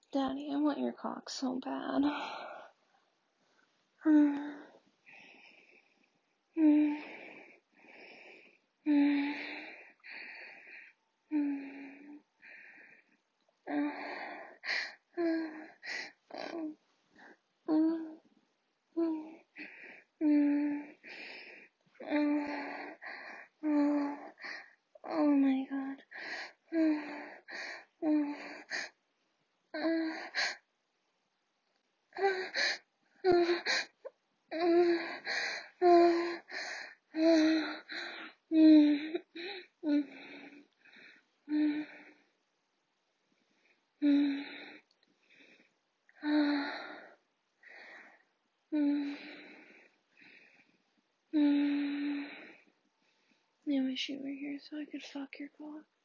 Daddy, I want your cock so bad. Oh my god. I wish you were here so I could fuck your cock.